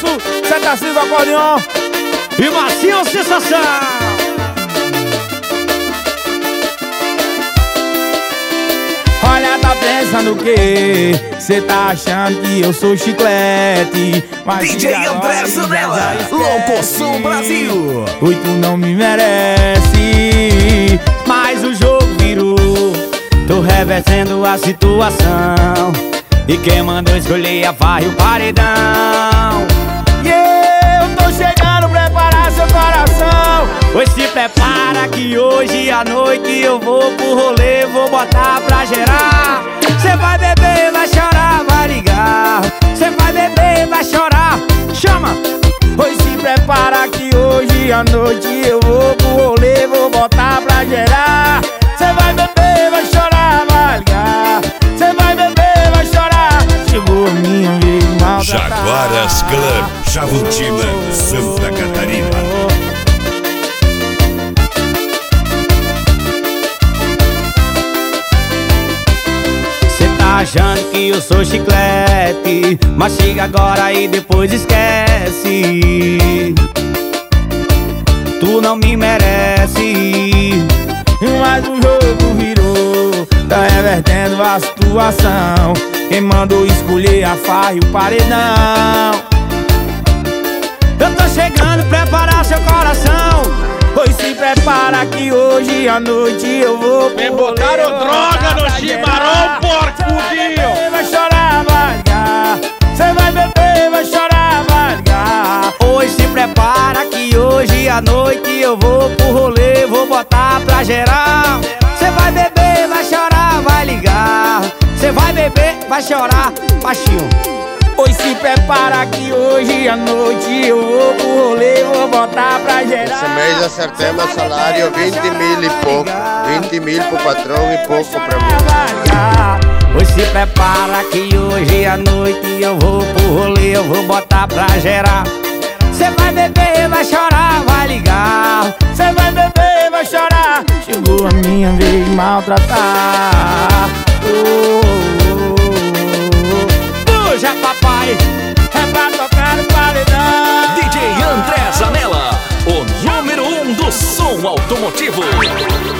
Afonso, Santa Silva, acordeon e Marcinho, sensação. Olha, tá pensando o quê? Cê tá achando que eu sou chiclete, mas DJ André Zanella, Locoção Brasil. Oi, tu não me merece, mas o jogo virou. Tô revertendo a situação, e quem mandou escolher a farra e o paredão. E eu tô chegando, preparar seu coração. Pois se prepara que hoje à noite eu vou pro rolê, vou botar pra gerar. Cê vai beber, vai chorar, vai ligar. Cê vai beber, vai chorar, chama. Pois se prepara que hoje à noite eu vou pro rolê, vou botar pra gerar. Cê vai beber, vai chorar, vai ligar. Cê vai beber, vai chorar. Chegou a minha vez maltratar. Jaguaras Club, Jabutina, Santa Catarina. Achando que eu sou chiclete, mas chega agora e depois esquece. Tu não me merece, mas o jogo virou. Tá revertendo a situação, quem mandou escolher a farra e o paredão. Eu tô chegando, preparar seu coração. Pois se prepara que hoje à noite eu vou pro Me botaram rolê, droga no chimarrão, porcudinho. Vai chorar, vai ligar. Cê vai beber, vai chorar, vai ligar. Pois se prepara que hoje à noite eu vou pro rolê, vou botar pra geral. Cê vai beber, vai chorar, vai ligar. Cê vai beber, vai chorar, baixinho. Pois se prepara que hoje à noite eu vou pro rolê, vou botar pra gerar. Esse mês acertei meu salário 20 mil e pouco. 20 mil pro patrão e pouco pra mim. Pois se prepara que hoje à noite eu vou pro rolê, eu vou botar pra gerar. Cê vai beber, vai chorar, vai ligar. Cê vai beber, vai chorar. Chegou a minha vez de maltratar. Puxa, papai, é pra tocar no paredão. DJ André Zanella, o número 1 do som automotivo.